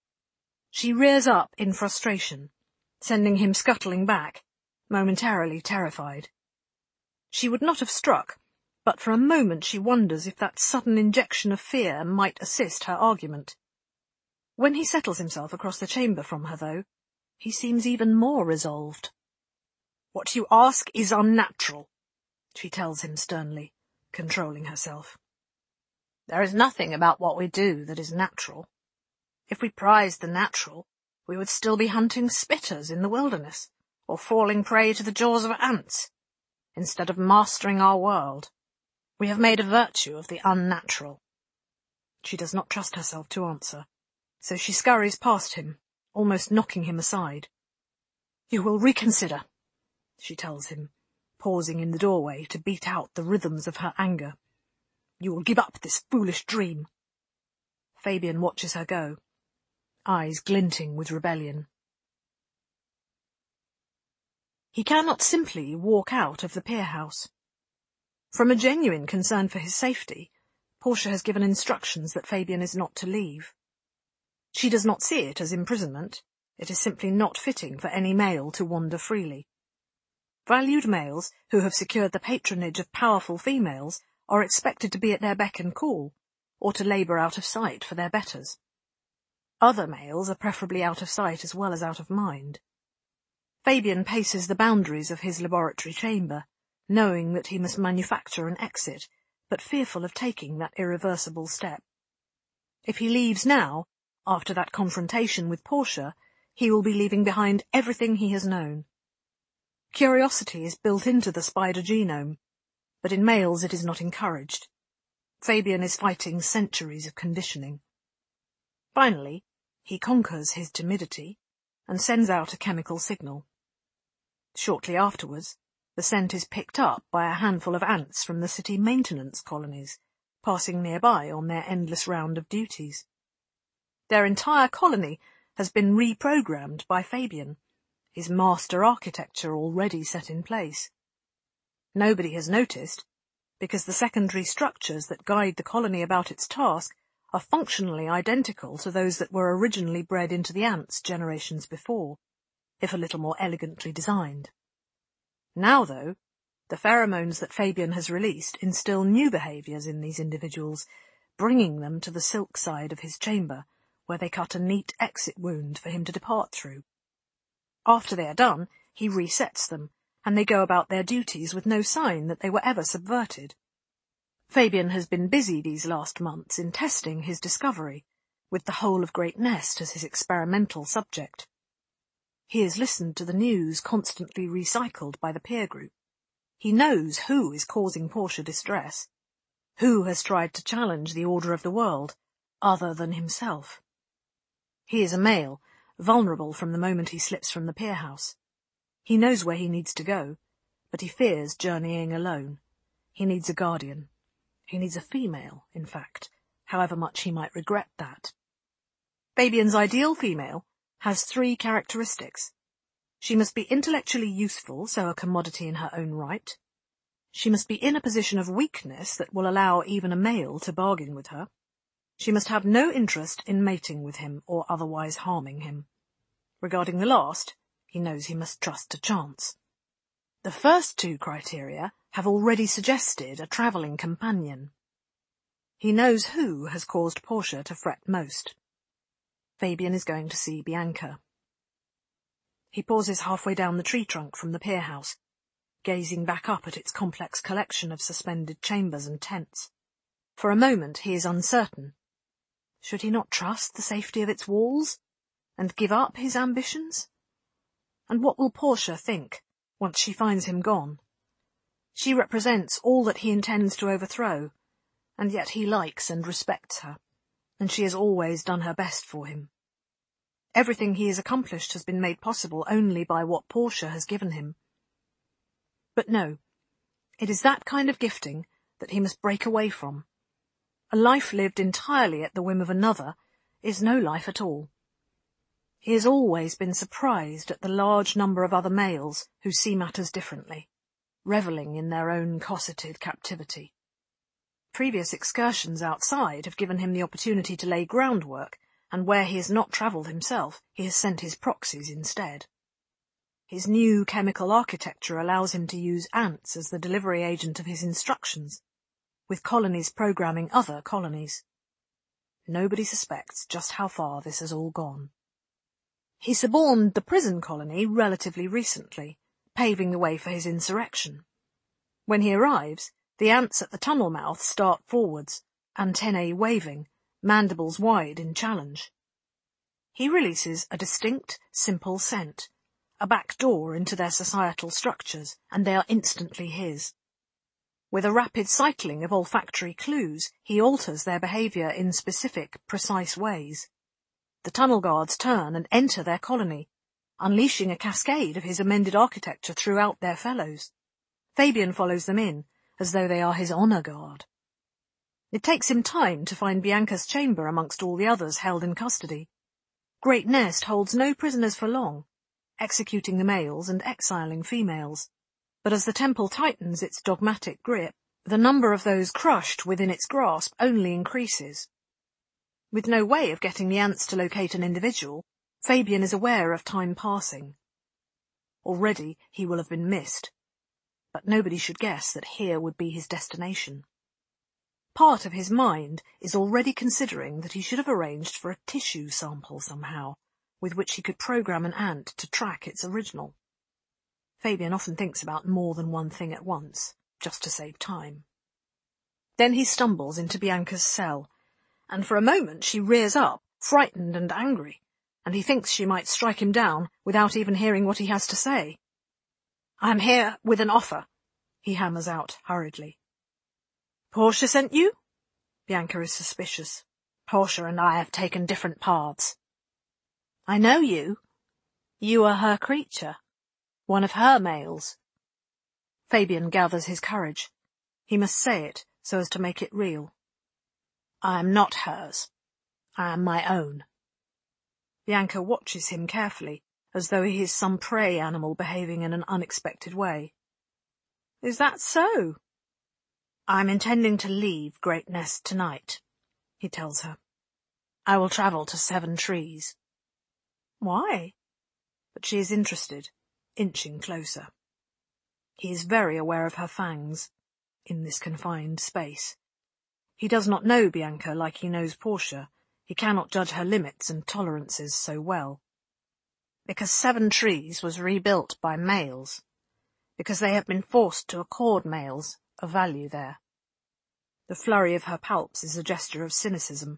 She rears up in frustration, sending him scuttling back, momentarily terrified. She would not have struck, but for a moment she wonders if that sudden injection of fear might assist her argument. When he settles himself across the chamber from her, though, he seems even more resolved. What you ask is unnatural, she tells him sternly, controlling herself. There is nothing about what we do that is natural. If we prized the natural, we would still be hunting spitters in the wilderness, or falling prey to the jaws of ants, instead of mastering our world. We have made a virtue of the unnatural. She does not trust herself to answer, so she scurries past him, almost knocking him aside. You will reconsider, she tells him, pausing in the doorway to beat out the rhythms of her anger. You will give up this foolish dream. Fabian watches her go, eyes glinting with rebellion. He cannot simply walk out of the pier house. From a genuine concern for his safety, Portia has given instructions that Fabian is not to leave. She does not see it as imprisonment. It is simply not fitting for any male to wander freely. Valued males who have secured the patronage of powerful females are expected to be at their beck and call, or to labour out of sight for their betters. Other males are preferably out of sight as well as out of mind. Fabian paces the boundaries of his laboratory chamber, knowing that he must manufacture an exit, but fearful of taking that irreversible step. If he leaves now, after that confrontation with Portia, he will be leaving behind everything he has known. Curiosity is built into the spider genome, but in males it is not encouraged. Fabian is fighting centuries of conditioning. Finally, he conquers his timidity and sends out a chemical signal. Shortly afterwards, the scent is picked up by a handful of ants from the city maintenance colonies, passing nearby on their endless round of duties. Their entire colony has been reprogrammed by Fabian, his master architecture already set in place. Nobody has noticed, because the secondary structures that guide the colony about its task are functionally identical to those that were originally bred into the ants generations before, if a little more elegantly designed. Now, though, the pheromones that Fabian has released instill new behaviours in these individuals, bringing them to the silk side of his chamber, where they cut a neat exit wound for him to depart through. After they are done, he resets them, and they go about their duties with no sign that they were ever subverted. Fabian has been busy these last months in testing his discovery, with the whole of Great Nest as his experimental subject. He has listened to the news constantly recycled by the peer group. He knows who is causing Portia distress, who has tried to challenge the order of the world, other than himself. He is a male, vulnerable from the moment he slips from the pier house. He knows where he needs to go, but he fears journeying alone. He needs a guardian. He needs a female, in fact, however much he might regret that. Fabian's ideal female has three characteristics. She must be intellectually useful, so a commodity in her own right. She must be in a position of weakness that will allow even a male to bargain with her. She must have no interest in mating with him or otherwise harming him. Regarding the last, he knows he must trust to chance. The first two criteria have already suggested a travelling companion. He knows who has caused Portia to fret most. Fabian is going to see Bianca. He pauses halfway down the tree trunk from the pier house, gazing back up at its complex collection of suspended chambers and tents. For a moment he is uncertain. Should he not trust the safety of its walls, and give up his ambitions? And what will Portia think, once she finds him gone? She represents all that he intends to overthrow, and yet he likes and respects her, and she has always done her best for him. Everything he has accomplished has been made possible only by what Portia has given him. But no, it is that kind of gifting that he must break away from. A life lived entirely at the whim of another is no life at all. He has always been surprised at the large number of other males who see matters differently, revelling in their own cosseted captivity. Previous excursions outside have given him the opportunity to lay groundwork, and where he has not travelled himself, he has sent his proxies instead. His new chemical architecture allows him to use ants as the delivery agent of his instructions, with colonies programming other colonies. Nobody suspects just how far this has all gone. He suborned the prison colony relatively recently, paving the way for his insurrection. When he arrives, the ants at the tunnel mouth start forwards, antennae waving, mandibles wide in challenge. He releases a distinct, simple scent, a back door into their societal structures, and they are instantly his. With a rapid cycling of olfactory clues, he alters their behaviour in specific, precise ways. The tunnel guards turn and enter their colony, unleashing a cascade of his amended architecture throughout their fellows. Fabian follows them in, as though they are his honour guard. It takes him time to find Bianca's chamber amongst all the others held in custody. Great Nest holds no prisoners for long, executing the males and exiling females. But as the temple tightens its dogmatic grip, the number of those crushed within its grasp only increases. With no way of getting the ants to locate an individual, Fabian is aware of time passing. Already he will have been missed, but nobody should guess that here would be his destination. Part of his mind is already considering that he should have arranged for a tissue sample somehow, with which he could program an ant to track its original. Fabian often thinks about more than one thing at once, just to save time. Then he stumbles into Bianca's cell, and for a moment she rears up, frightened and angry, and he thinks she might strike him down without even hearing what he has to say. "I am here with an offer," he hammers out hurriedly. "Portia sent you?" Bianca is suspicious. "Portia and I have taken different paths." "I know you. You are her creature. One of her males." Fabian gathers his courage. He must say it so as to make it real. "I am not hers. I am my own." Bianca watches him carefully, as though he is some prey animal behaving in an unexpected way. "Is that so?" "I am intending to leave Great Nest tonight," he tells her. "I will travel to Seven Trees." "Why?" But she is interested, inching closer. He is very aware of her fangs, in this confined space. He does not know Bianca like he knows Portia. He cannot judge her limits and tolerances so well. "Because Seven Trees was rebuilt by males. Because they have been forced to accord males a value there." The flurry of her palps is a gesture of cynicism.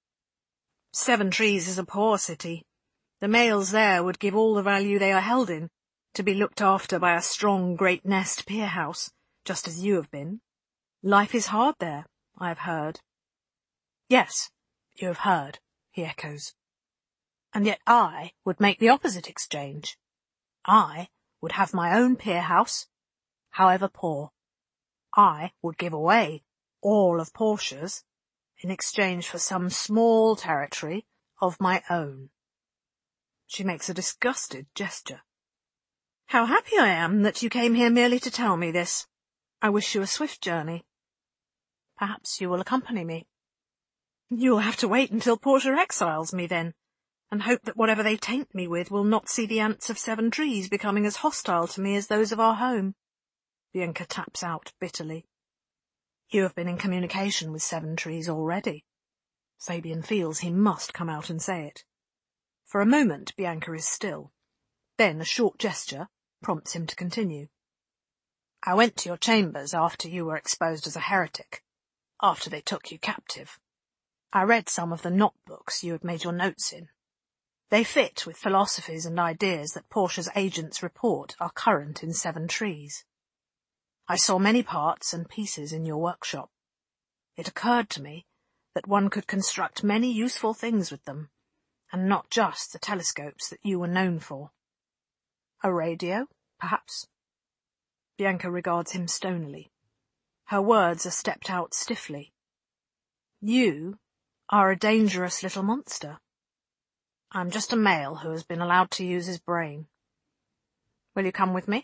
"Seven Trees is a poor city. The males there would give all the value they are held in, to be looked after by a strong Great Nest pier house, just as you have been. Life is hard there, I have heard." "Yes, you have heard," he echoes. "And yet I would make the opposite exchange. I would have my own pier house, however poor. I would give away all of Portia's in exchange for some small territory of my own. She makes a disgusted gesture. How happy I am that you came here merely to tell me this. I wish you a swift journey. Perhaps you will accompany me. You will have to wait until Portia exiles me then, and hope that whatever they taint me with will not see the ants of Seven Trees becoming as hostile to me as those of our home. Bianca taps out bitterly. You have been in communication with Seven Trees already. Fabian feels he must come out and say it. For a moment Bianca is still. Then a short gesture prompts him to continue. I went to your chambers after you were exposed as a heretic, after they took you captive. I read some of the knot books you had made your notes in. They fit with philosophies and ideas that Portia's agents report are current in Seven Trees. I saw many parts and pieces in your workshop. It occurred to me that one could construct many useful things with them, and not just the telescopes that you were known for. A radio, perhaps? Bianca regards him stonily. Her words are stepped out stiffly. You are a dangerous little monster. I'm just a male who has been allowed to use his brain. Will you come with me?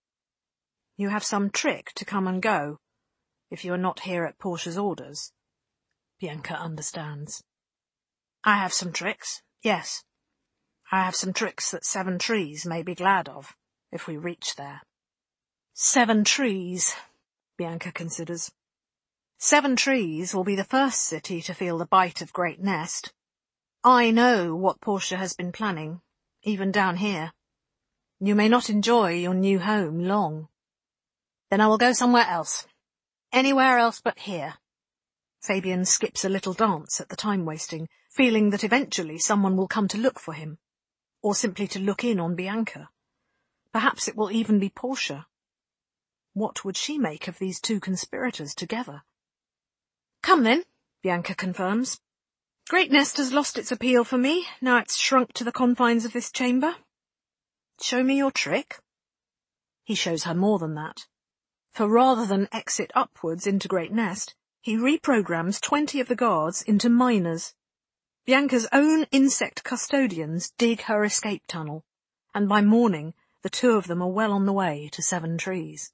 You have some trick to come and go, if you are not here at Portia's orders. Bianca understands. I have some tricks, yes. I have some tricks that Seven Trees may be glad of, if we reach there. Seven Trees, Bianca considers. Seven Trees will be the first city to feel the bite of Great Nest. I know what Portia has been planning, even down here. You may not enjoy your new home long. Then I will go somewhere else. Anywhere else but here. Fabian skips a little dance at the time wasting, feeling that eventually someone will come to look for him, or simply to look in on Bianca. Perhaps it will even be Portia. What would she make of these two conspirators together? Come then, Bianca confirms. Great Nest has lost its appeal for me, now it's shrunk to the confines of this chamber. Show me your trick. He shows her more than that. For rather than exit upwards into Great Nest, he reprograms twenty of the guards into miners. Bianca's own insect custodians dig her escape tunnel, and by morning the two of them are well on the way to Seven Trees.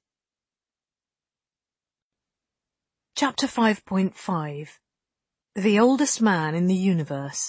Chapter five point five. The Oldest Man in the Universe.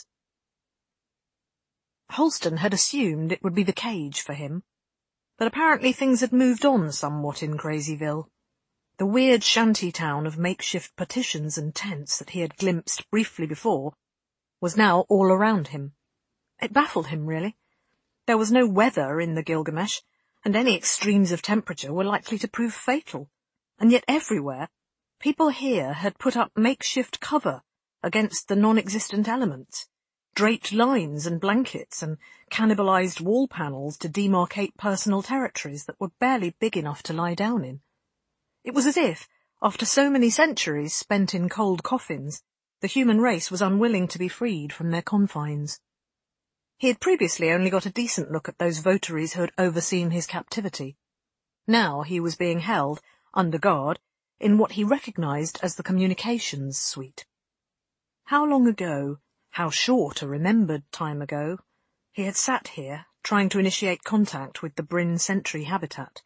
Holston had assumed it would be the cage for him, but apparently things had moved on somewhat in Crazyville. The weird shanty town of makeshift partitions and tents that he had glimpsed briefly before was now all around him. It baffled him, really. There was no weather in the Gilgamesh, and any extremes of temperature were likely to prove fatal, and yet everywhere people here had put up makeshift cover against the non-existent elements, draped lines and blankets and cannibalized wall panels to demarcate personal territories that were barely big enough to lie down in. It was as if, after so many centuries spent in cold coffins, the human race was unwilling to be freed from their confines. He had previously only got a decent look at those votaries who had overseen his captivity. Now he was being held, under guard, in what he recognized as the communications suite. How long ago, how short a remembered time ago, he had sat here, trying to initiate contact with the Bryn Sentry habitat.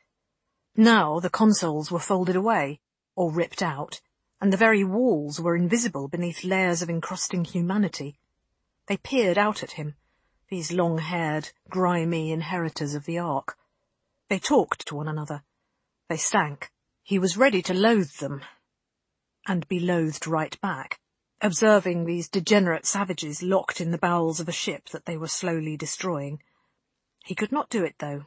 Now the consoles were folded away, or ripped out, and the very walls were invisible beneath layers of encrusting humanity. They peered out at him, these long-haired, grimy inheritors of the Ark. They talked to one another. They stank. He was ready to loathe them, and be loathed right back, observing these degenerate savages locked in the bowels of a ship that they were slowly destroying. He could not do it, though.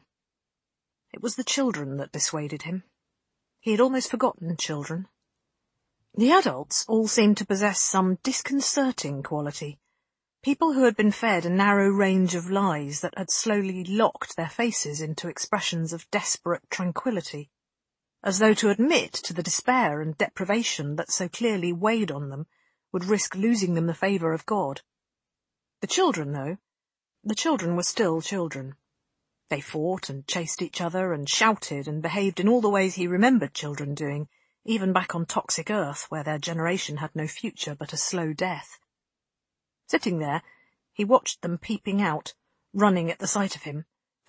It was the children that dissuaded him. He had almost forgotten children. The adults all seemed to possess some disconcerting quality, people who had been fed a narrow range of lies that had slowly locked their faces into expressions of desperate tranquillity, as though to admit to the despair and deprivation that so clearly weighed on them would risk losing them the favour of God. The children, though, the children were still children. They fought and chased each other and shouted and behaved in all the ways he remembered children doing, even back on toxic Earth, where their generation had no future but a slow death. Sitting there, he watched them peeping out, running at the sight of him,